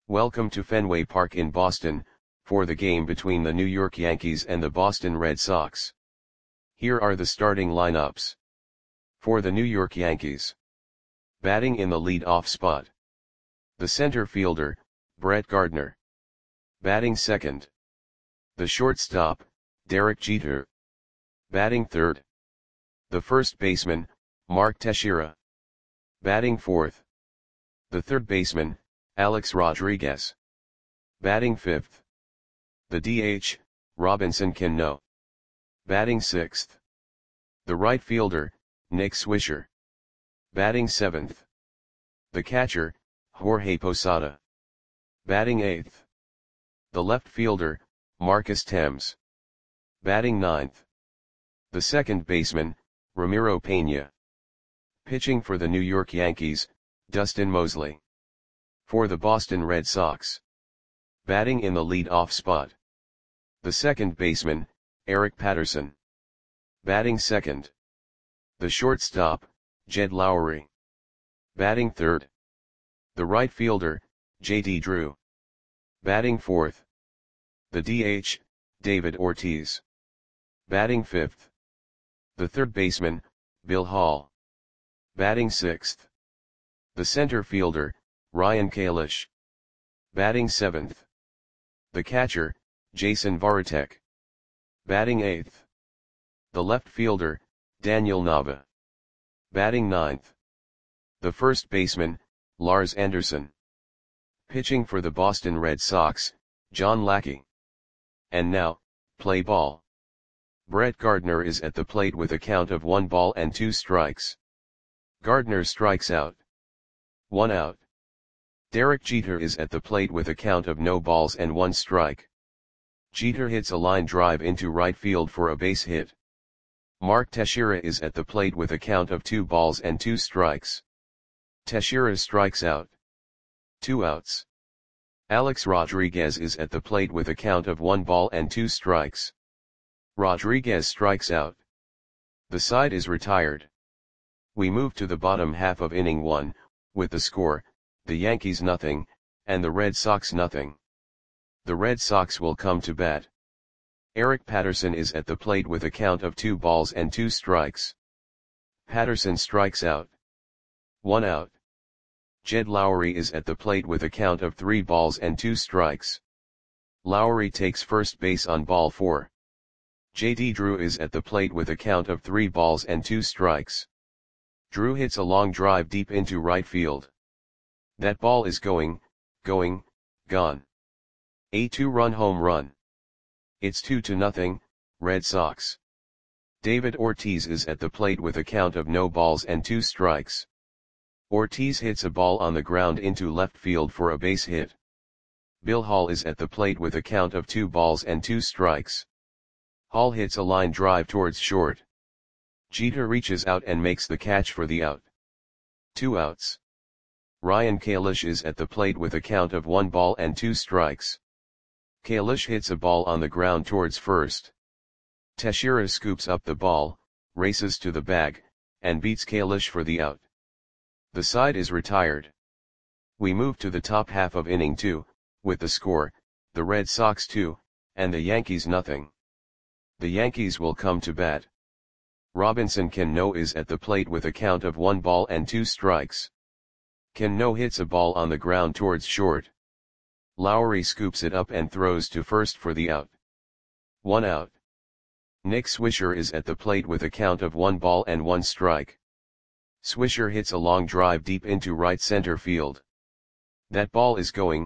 Welcome to Fenway Park in Boston, for the game between the New York Yankees and the Boston Red Sox. Here are the starting lineups. For the New York Yankees. Batting in the lead-off spot. The center fielder, Brett Gardner. Batting second. The shortstop, Derek Jeter. Batting third. The first baseman, Mark Teixeira. Batting fourth. The third baseman, Alex Rodriguez. Batting fifth. The DH, Robinson Cano. Batting sixth. The right fielder, Nick Swisher. Batting seventh. The catcher, Jorge Posada. Batting eighth. The left fielder, Marcus Thames. Batting ninth. The second baseman, Ramiro Pena. Pitching for the New York Yankees, Dustin Moseley. For the Boston Red Sox. Batting in the lead-off spot. The second baseman, Eric Patterson. Batting second. The shortstop, Jed Lowrie. Batting third. The right fielder, J.D. Drew. Batting fourth. The DH, David Ortiz. Batting fifth. The third baseman, Bill Hall. Batting sixth. The center fielder, Ryan Kalish. Batting seventh. The catcher, Jason Varitek. Batting eighth. The left fielder, Daniel Nava. Batting ninth. The first baseman, Lars Anderson. Pitching for the Boston Red Sox, John Lackey. And now, play ball. Brett Gardner is at the plate with a count of 1 ball and 2 strikes. Gardner strikes out. 1 out. Derek Jeter is at the plate with a count of no balls and 1 strike. Jeter hits a line drive into right field for a base hit. Mark Teixeira is at the plate with a count of 2 balls and 2 strikes. Teixeira strikes out. 2 outs. Alex Rodriguez is at the plate with a count of 1 ball and 2 strikes. Rodriguez strikes out. The side is retired. We move to the bottom half of inning 1, with the score, the Yankees nothing, and the Red Sox nothing. The Red Sox will come to bat. Eric Patterson is at the plate with a count of 2 balls and 2 strikes. Patterson strikes out. 1 out. Jed Lowrie is at the plate with a count of 3 balls and 2 strikes. Lowrie takes first base on ball 4. J.D. Drew is at the plate with a count of 3 balls and 2 strikes. Drew hits a long drive deep into right field. That ball is gone. A 2-run home run. It's 2-0, Red Sox. David Ortiz is at the plate with a count of no balls and 2 strikes. Ortiz hits a ball on the ground into left field for a base hit. Bill Hall is at the plate with a count of 2 balls and 2 strikes. Hall hits a line drive towards short. Jeter reaches out and makes the catch for the out. 2 outs. Ryan Kalish is at the plate with a count of 1 ball and 2 strikes. Kalish hits a ball on the ground towards first. Teixeira scoops up the ball, races to the bag, and beats Kalish for the out. The side is retired. We move to the top half of inning 2, with the score, the Red Sox 2, and the Yankees nothing. The Yankees will come to bat. Robinson Cano is at the plate with a count of 1 ball and 2 strikes. Cano hits a ball on the ground towards short. Lowrie scoops it up and throws to first for the out. 1 out. Nick Swisher is at the plate with a count of 1 ball and 1 strike. Swisher hits a long drive deep into right center field. That ball is gone.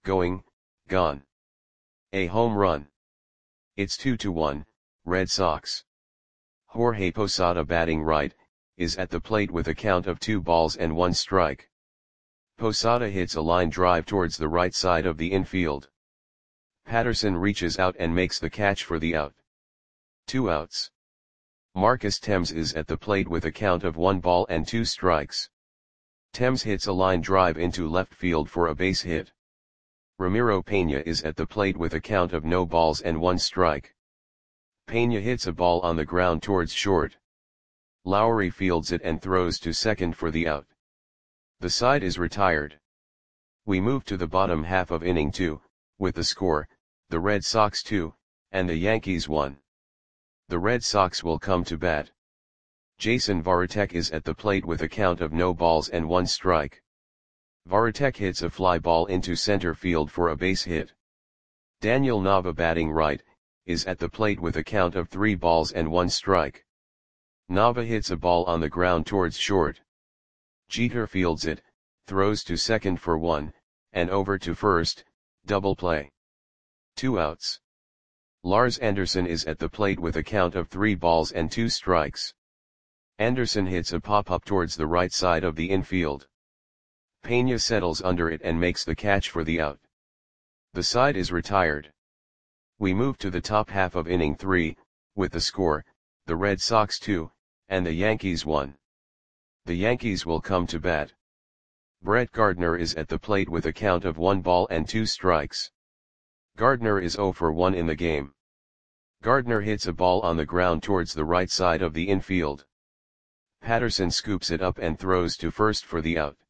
A home run. It's 2-1, Red Sox. Jorge Posada, batting right, is at the plate with a count of 2 balls and 1 strike. Posada hits a line drive towards the right side of the infield. Patterson reaches out and makes the catch for the out. 2 outs. Marcus Thames is at the plate with a count of 1 ball and 2 strikes. Thames hits a line drive into left field for a base hit. Ramiro Pena is at the plate with a count of no balls and 1 strike. Pena hits a ball on the ground towards short. Lowrie fields it and throws to second for the out. The side is retired. We move to the bottom half of inning 2, with the score, the Red Sox 2, and the Yankees 1. The Red Sox will come to bat. Jason Varitek is at the plate with a count of no balls and 1 strike. Varitek hits a fly ball into center field for a base hit. Daniel Nava, batting right, is at the plate with a count of 3 balls and 1 strike. Nava hits a ball on the ground towards short. Jeter fields it, throws to second for 1, and over to first, double play. 2 outs. Lars Anderson is at the plate with a count of 3 balls and 2 strikes. Anderson hits a pop-up towards the right side of the infield. Pena settles under it and makes the catch for the out. The side is retired. We move to the top half of inning 3, with the score, the Red Sox 2, and the Yankees 1. The Yankees will come to bat. Brett Gardner is at the plate with a count of 1 ball and 2 strikes. Gardner is 0 for 1 in the game. Gardner hits a ball on the ground towards the right side of the infield. Patterson scoops it up and throws to first for the out.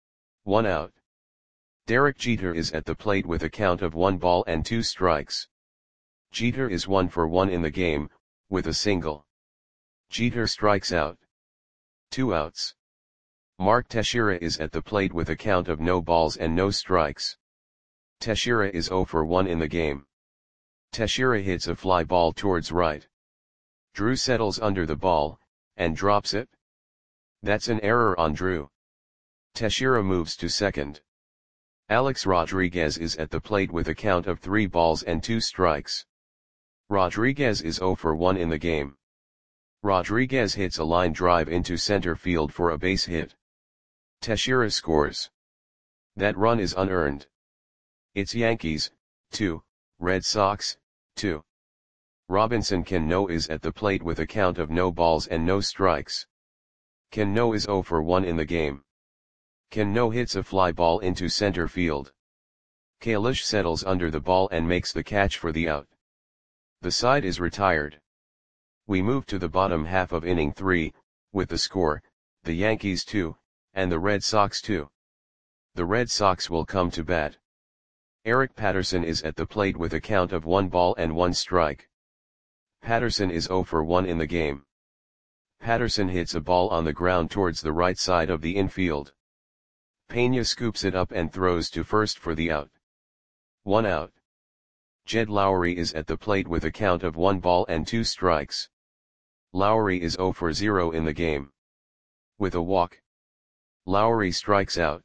1 out. Derek Jeter is at the plate with a count of 1 ball and 2 strikes. Jeter is 1 for 1 in the game, with a single. Jeter strikes out. 2 outs. Mark Teixeira is at the plate with a count of no balls and no strikes. Teixeira is 0 for 1 in the game. Teixeira hits a fly ball towards right. Drew settles under the ball, and drops it. That's an error on Drew. Teixeira moves to second. Alex Rodriguez is at the plate with a count of 3 balls and 2 strikes. Rodriguez is 0 for 1 in the game. Rodriguez hits a line drive into center field for a base hit. Teixeira scores. That run is unearned. It's Yankees, 2, Red Sox, 2. Robinson Cano is at the plate with a count of no balls and no strikes. Cano is 0 for 1 in the game. Cano hits a fly ball into center field. Kalish settles under the ball and makes the catch for the out. The side is retired. We move to the bottom half of inning 3, with the score, the Yankees 2, and the Red Sox 2. The Red Sox will come to bat. Eric Patterson is at the plate with a count of 1 ball and 1 strike. Patterson is 0 for 1 in the game. Patterson hits a ball on the ground towards the right side of the infield. Pena scoops it up and throws to first for the out. 1 out. Jed Lowry is at the plate with a count of 1 ball and 2 strikes. Lowry is 0 for 0 in the game. With a walk, Lowry strikes out.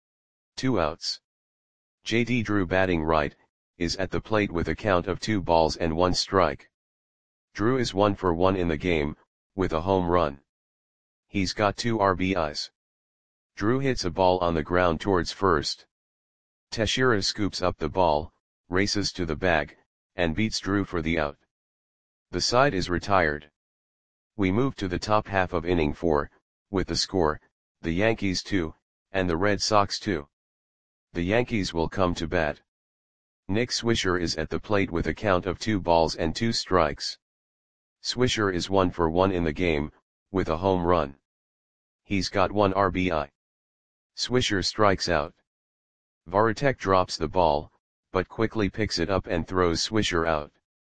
2 outs. J.D. Drew, batting right, is at the plate with a count of 2 balls and 1 strike. Drew is 1 for 1 in the game, with a home run. He's got 2 RBIs. Drew hits a ball on the ground towards first. Teixeira scoops up the ball, races to the bag, and beats Drew for the out. The side is retired. We move to the top half of inning 4, with the score, the Yankees 2, and the Red Sox 2. The Yankees will come to bat. Nick Swisher is at the plate with a count of 2 balls and 2 strikes. Swisher is 1 for 1 in the game, with a home run. He's got 1 RBI. Swisher strikes out. Varitek drops the ball, but quickly picks it up and throws Swisher out.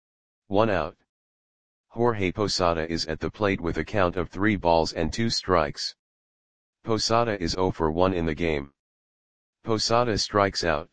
1 out. Jorge Posada is at the plate with a count of 3 balls and 2 strikes. Posada is 0 for 1 in the game. Posada strikes out.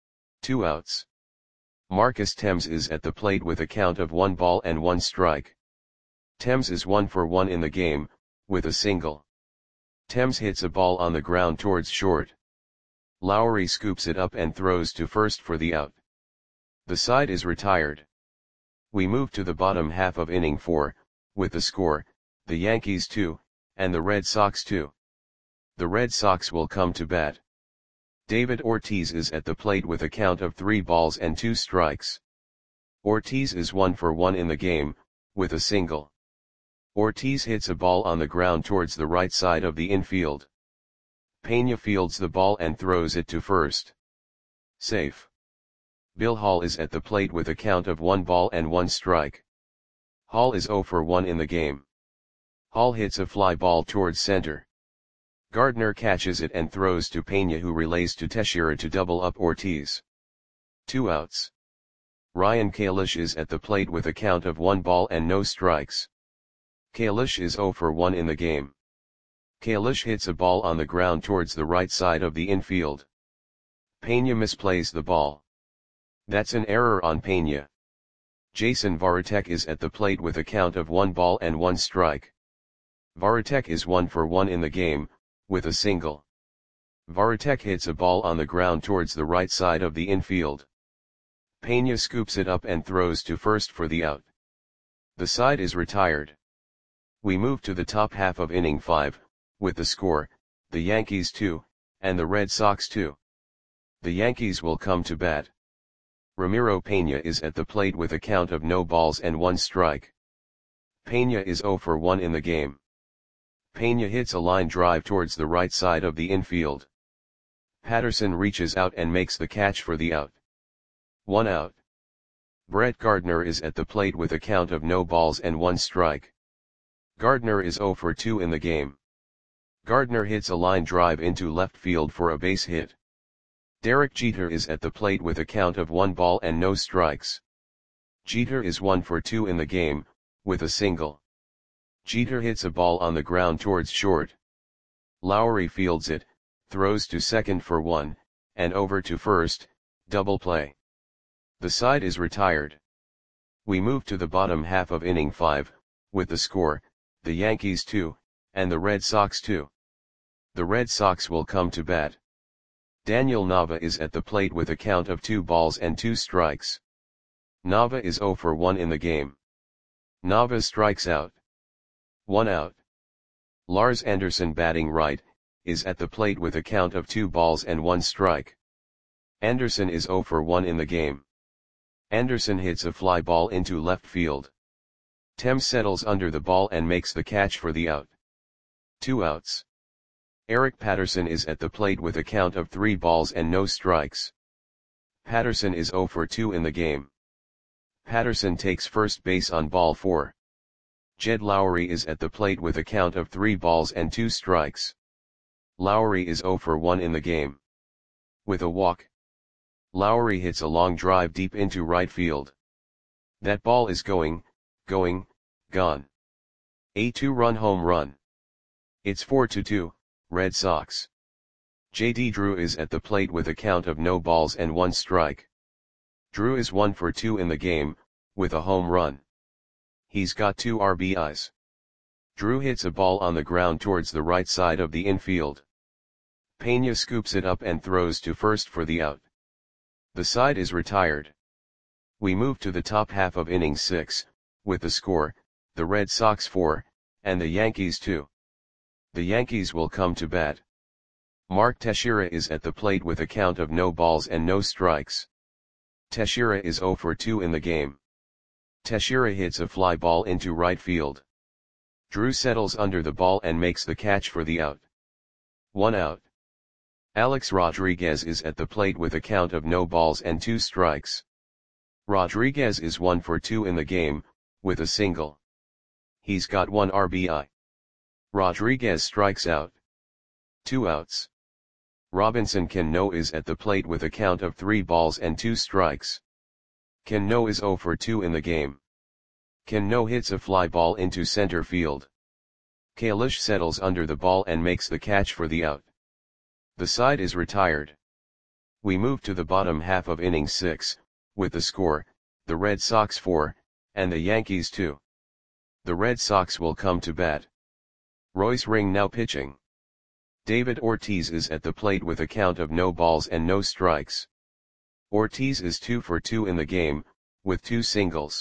2 outs. Marcus Thames is at the plate with a count of 1 ball and 1 strike. Thames is 1 for 1 in the game, with a single. Thames hits a ball on the ground towards short. Lowry scoops it up and throws to first for the out. The side is retired. We move to the bottom half of inning 4, with the score, the Yankees 2, and the Red Sox 2. The Red Sox will come to bat. David Ortiz is at the plate with a count of 3 balls and 2 strikes. Ortiz is 1 for 1 in the game, with a single. Ortiz hits a ball on the ground towards the right side of the infield. Pena fields the ball and throws it to first. Safe. Bill Hall is at the plate with a count of 1 ball and 1 strike. Hall is 0 for 1 in the game. Hall hits a fly ball towards center. Gardner catches it and throws to Pena, who relays to Teixeira to double up Ortiz. 2 outs. Ryan Kalish is at the plate with a count of 1 ball and no strikes. Kalish is 0 for 1 in the game. Kalish hits a ball on the ground towards the right side of the infield. Pena misplays the ball. That's an error on Pena. Jason Varitek is at the plate with a count of 1 ball and 1 strike. Varitek is 1 for 1 in the game, with a single. Varitek hits a ball on the ground towards the right side of the infield. Pena scoops it up and throws to first for the out. The side is retired. We move to the top half of inning 5, with the score, the Yankees 2, and the Red Sox 2. The Yankees will come to bat. Ramiro Pena is at the plate with a count of no balls and 1 strike. Pena is 0 for 1 in the game. Pena hits a line drive towards the right side of the infield. Patterson reaches out and makes the catch for the out. 1 out. Brett Gardner is at the plate with a count of no balls and 1 strike. Gardner is 0 for 2 in the game. Gardner hits a line drive into left field for a base hit. Derek Jeter is at the plate with a count of 1 ball and no strikes. Jeter is 1 for 2 in the game, with a single. Jeter hits a ball on the ground towards short. Lowry fields it, throws to second for 1, and over to first, double play. The side is retired. We move to the bottom half of inning 5, with the score, the Yankees 2, and the Red Sox 2. The Red Sox will come to bat. Daniel Nava is at the plate with a count of 2 balls and 2 strikes. Nava is 0 for 1 in the game. Nava strikes out. 1 out. Lars Anderson, batting right, is at the plate with a count of 2 balls and 1 strike. Anderson is 0 for 1 in the game. Anderson hits a fly ball into left field. Thames settles under the ball and makes the catch for the out. 2 outs. Eric Patterson is at the plate with a count of 3 balls and no strikes. Patterson is 0 for 2 in the game. Patterson takes first base on ball 4. Jed Lowry is at the plate with a count of 3 balls and 2 strikes. Lowry is 0 for 1 in the game. With a walk, Lowry hits a long drive deep into right field. That ball is gone. A 2-run home run. It's 4-2, Red Sox. J.D. Drew is at the plate with a count of no balls and 1 strike. Drew is 1 for 2 in the game, with a home run. He's got 2 RBIs. Drew hits a ball on the ground towards the right side of the infield. Pena scoops it up and throws to first for the out. The side is retired. We move to the top half of inning 6, with the score, the Red Sox 4, and the Yankees 2. The Yankees will come to bat. Mark Teixeira is at the plate with a count of no balls and no strikes. Teixeira is 0 for 2 in the game. Teixeira hits a fly ball into right field. Drew settles under the ball and makes the catch for the out. 1 out. Alex Rodriguez is at the plate with a count of no balls and 2 strikes. Rodriguez is 1 for 2 in the game, with a single. He's got 1 RBI. Rodriguez strikes out. 2 outs. Robinson Cano is at the plate with a count of 3 balls and 2 strikes. Cano is 0 for 2 in the game. Cano hits a fly ball into center field. Kalish settles under the ball and makes the catch for the out. The side is retired. We move to the bottom half of inning 6, with the score, the Red Sox 4, and the Yankees 2. The Red Sox will come to bat. Royce Ring now pitching. David Ortiz is at the plate with a count of no balls and no strikes. Ortiz is 2 for 2 in the game, with 2 singles.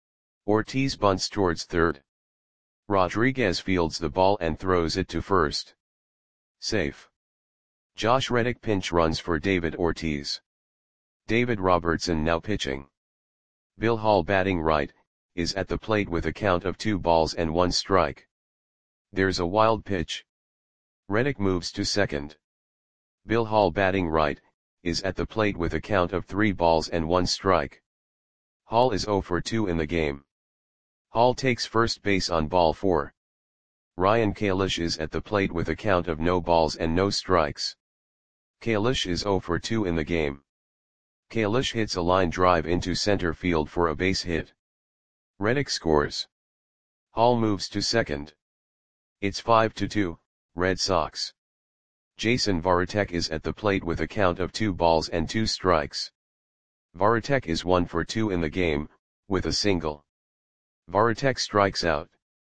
Ortiz bunts towards third. Rodriguez fields the ball and throws it to first. Safe. Josh Reddick pinch runs for David Ortiz. David Robertson now pitching. Bill Hall, batting right, is at the plate with a count of 2 balls and 1 strike. There's a wild pitch. Reddick moves to second. Bill Hall, batting right, is at the plate with a count of 3 balls and 1 strike. Hall is 0 for 2 in the game. Hall takes first base on ball 4. Ryan Kalish is at the plate with a count of no balls and no strikes. Kalish is 0 for 2 in the game. Kalish hits a line drive into center field for a base hit. Reddick scores. Hall moves to second. It's 5-2, Red Sox. Jason Varitek is at the plate with a count of 2 balls and 2 strikes. Varitek is 1 for 2 in the game, with a single. Varitek strikes out.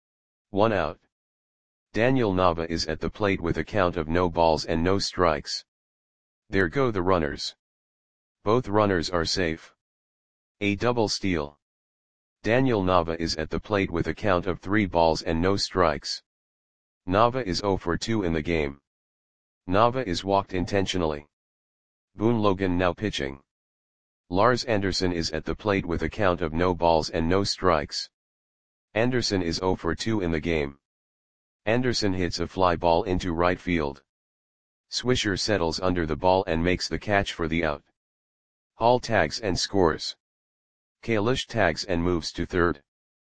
1 out. Daniel Nava is at the plate with a count of no balls and no strikes. There go the runners. Both runners are safe. A double steal. Daniel Nava is at the plate with a count of 3 balls and no strikes. Nava is 0 for 2 in the game. Nava is walked intentionally. Boone Logan now pitching. Lars Anderson is at the plate with a count of no balls and no strikes. Anderson is 0 for 2 in the game. Anderson hits a fly ball into right field. Swisher settles under the ball and makes the catch for the out. Hall tags and scores. Kalish tags and moves to third.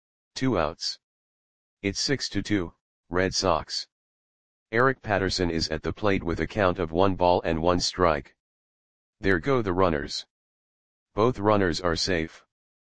2 outs. It's 6-2, Red Sox. Eric Patterson is at the plate with a count of 1 ball and 1 strike. There go the runners. Both runners are safe.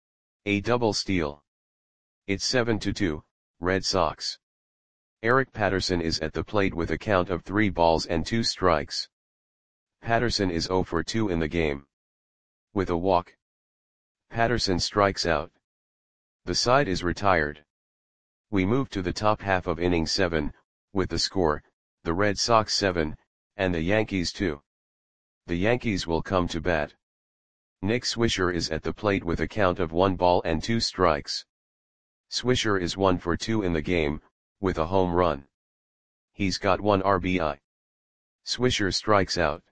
A double steal. It's 7-2, Red Sox. Eric Patterson is at the plate with a count of 3 balls and 2 strikes. Patterson is 0 for 2 in the game. With a walk, Patterson strikes out. The side is retired. We move to the top half of inning 7, with the score, the Red Sox 7, and the Yankees 2. The Yankees will come to bat. Nick Swisher is at the plate with a count of 1 ball and 2 strikes. Swisher is 1 for 2 in the game, with a home run. He's got 1 RBI. Swisher strikes out.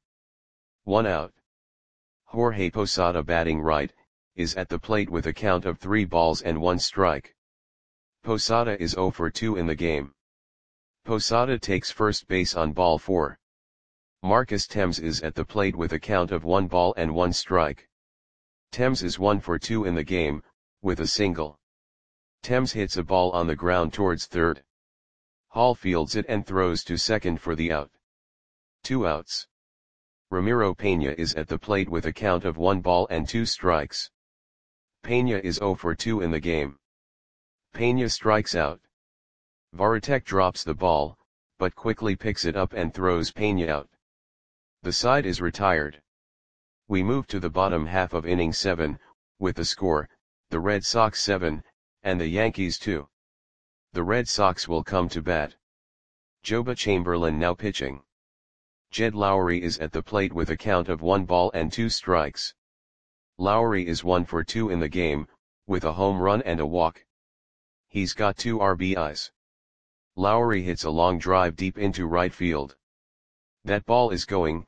1 out. Jorge Posada batting right, is at the plate with a count of 3 balls and 1 strike. Posada is 0 for 2 in the game. Posada takes first base on ball 4. Marcus Thames is at the plate with a count of 1 ball and 1 strike. Thames is 1 for 2 in the game, with a single. Thames hits a ball on the ground towards third. Hall fields it and throws to second for the out. 2 outs. Ramiro Pena is at the plate with a count of 1 ball and 2 strikes. Pena is 0 for 2 in the game. Pena strikes out. Varitek drops the ball, but quickly picks it up and throws Pena out. The side is retired. We move to the bottom half of inning 7, with the score, the Red Sox 7, and the Yankees 2. The Red Sox will come to bat. Joba Chamberlain now pitching. Jed Lowry is at the plate with a count of 1 ball and 2 strikes. Lowry is 1 for 2 in the game, with a home run and a walk. He's got 2 RBIs. Lowry hits a long drive deep into right field. That ball is going,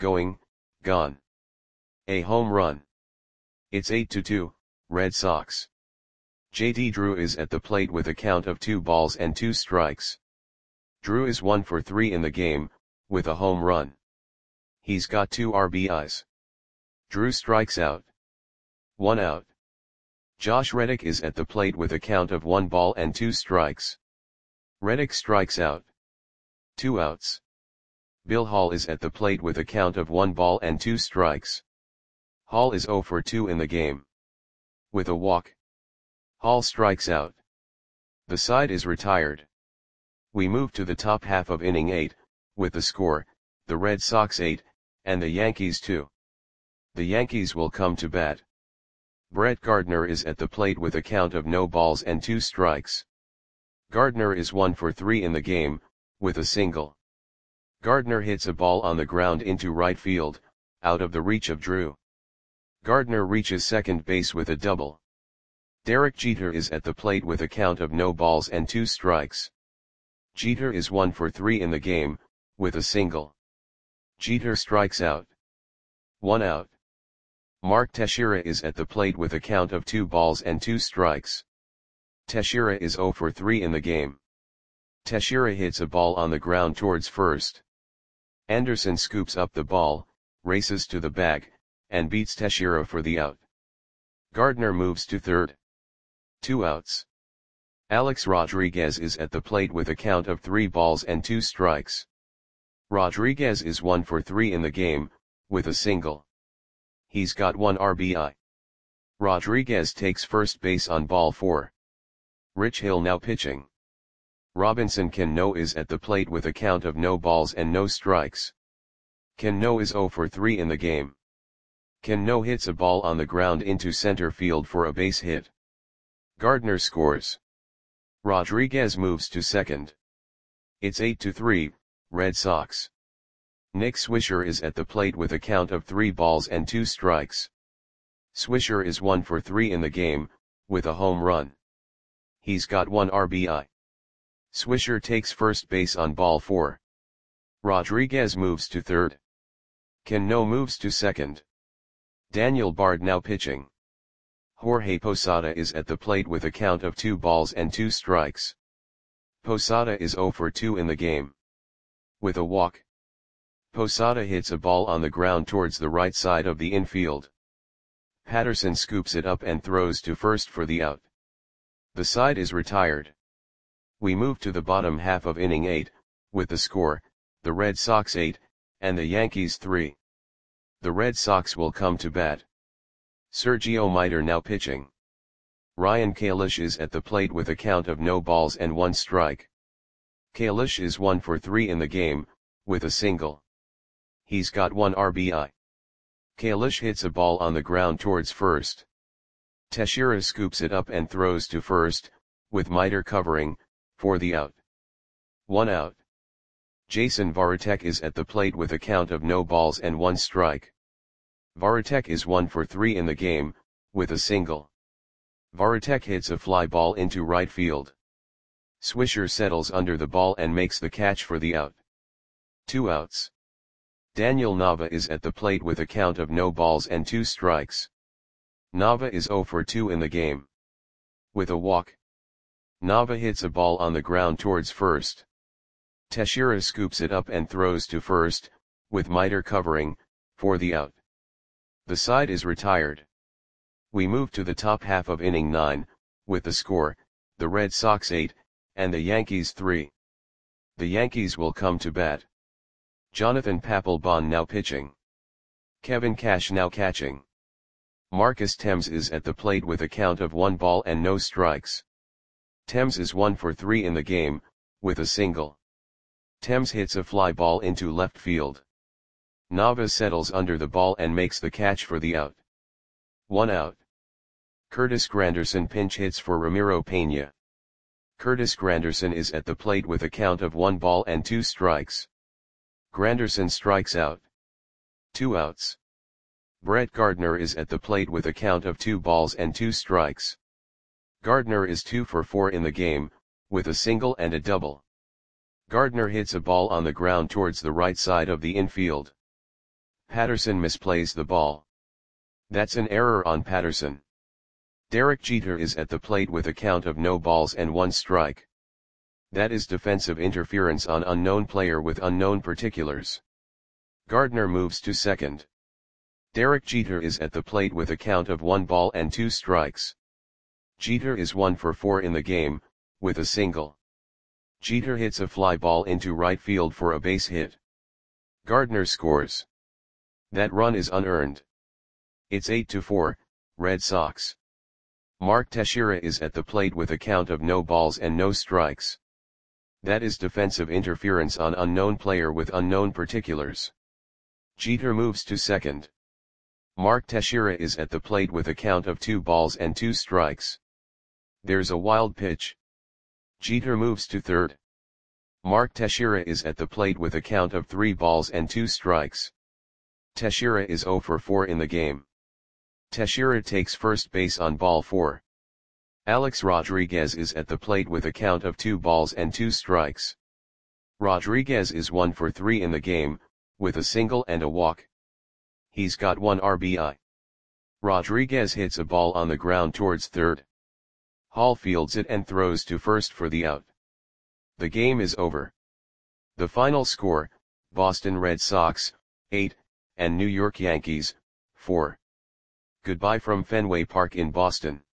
gone. A home run. It's 8-2, Red Sox. JD Drew is at the plate with a count of 2 balls and 2 strikes. Drew is 1 for 3 in the game, with a home run. He's got 2 RBIs. Drew strikes out. 1 out. Josh Reddick is at the plate with a count of 1 ball and 2 strikes. Reddick strikes out. 2 outs. Bill Hall is at the plate with a count of 1 ball and 2 strikes. Hall is 0 for 2 in the game. With a walk, Hall strikes out. The side is retired. We move to the top half of inning 8, with the score, the Red Sox 8, and the Yankees 2. The Yankees will come to bat. Brett Gardner is at the plate with a count of no balls and 2 strikes. Gardner is 1 for 3 in the game, with a single. Gardner hits a ball on the ground into right field, out of the reach of Drew. Gardner reaches second base with a double. Derek Jeter is at the plate with a count of no balls and 2 strikes. Jeter is 1 for 3 in the game, with a single. Jeter strikes out. 1 out. Mark Teixeira is at the plate with a count of 2 balls and 2 strikes. Teixeira is 0 for 3 in the game. Teixeira hits a ball on the ground towards first. Anderson scoops up the ball, races to the bag, and beats Teixeira for the out. Gardner moves to third. 2 outs. Alex Rodriguez is at the plate with a count of 3 balls and 2 strikes. Rodriguez is 1 for 3 in the game, with a single. He's got 1 RBI. Rodriguez takes first base on ball 4. Rich Hill now pitching. Robinson Cano is at the plate with a count of no balls and no strikes. Cano is 0 for 3 in the game. Cano hits a ball on the ground into center field for a base hit. Gardner scores. Rodriguez moves to second. It's 8-3, Red Sox. Nick Swisher is at the plate with a count of 3 balls and 2 strikes. Swisher is 1 for 3 in the game, with a home run. He's got 1 RBI. Swisher takes first base on ball 4. Rodriguez moves to third. Cano moves to second. Daniel Bard now pitching. Jorge Posada is at the plate with a count of 2 balls and 2 strikes. Posada is 0 for 2 in the game. With a walk. Posada hits a ball on the ground towards the right side of the infield. Patterson scoops it up and throws to first for the out. The side is retired. We move to the bottom half of inning 8, with the score, the Red Sox 8, and the Yankees 3. The Red Sox will come to bat. Sergio Miter now pitching. Ryan Kalish is at the plate with a count of no balls and 1 strike. Kalish is 1 for 3 in the game, with a single. He's got 1 RBI. Kalish hits a ball on the ground towards first. Teixeira scoops it up and throws to first, with Miter covering, for the out. 1 out. Jason Varitek is at the plate with a count of no balls and 1 strike. Varitek is 1 for 3 in the game, with a single. Varitek hits a fly ball into right field. Swisher settles under the ball and makes the catch for the out. 2 outs. Daniel Nava is at the plate with a count of no balls and 2 strikes. Nava is 0 for 2 in the game. With a walk. Nava hits a ball on the ground towards first. Teixeira scoops it up and throws to first, with Miter covering, for the out. The side is retired. We move to the top half of inning 9, with the score, the Red Sox 8, and the Yankees 3. The Yankees will come to bat. Jonathan Papelbon now pitching. Kevin Cash now catching. Marcus Thames is at the plate with a count of 1 ball and no strikes. Thames is 1 for 3 in the game, with a single. Thames hits a fly ball into left field. Nava settles under the ball and makes the catch for the out. 1 out. Curtis Granderson pinch hits for Ramiro Pena. Curtis Granderson is at the plate with a count of 1 ball and 2 strikes. Granderson strikes out. 2 outs. Brett Gardner is at the plate with a count of 2 balls and 2 strikes. Gardner is 2 for 4 in the game, with a single and a double. Gardner hits a ball on the ground towards the right side of the infield. Patterson misplays the ball. That's an error on Patterson. Derek Jeter is at the plate with a count of no balls and 1 strike. That is defensive interference on unknown player with unknown particulars. Gardner moves to second. Derek Jeter is at the plate with a count of 1 ball and 2 strikes. Jeter is 1 for 4 in the game, with a single. Jeter hits a fly ball into right field for a base hit. Gardner scores. That run is unearned. It's 8-4, Red Sox. Mark Teixeira is at the plate with a count of no balls and no strikes. That is defensive interference on unknown player with unknown particulars. Jeter moves to second. Mark Teixeira is at the plate with a count of 2 balls and 2 strikes. There's a wild pitch. Jeter moves to third. Mark Teixeira is at the plate with a count of 3 balls and 2 strikes. Teixeira is 0 for 4 in the game. Teixeira takes first base on ball 4. Alex Rodriguez is at the plate with a count of 2 balls and 2 strikes. Rodriguez is 1 for 3 in the game, with a single and a walk. He's got 1 RBI. Rodriguez hits a ball on the ground towards third. Hall fields it and throws to first for the out. The game is over. The final score, Boston Red Sox, 8, and New York Yankees, 4. Goodbye from Fenway Park in Boston.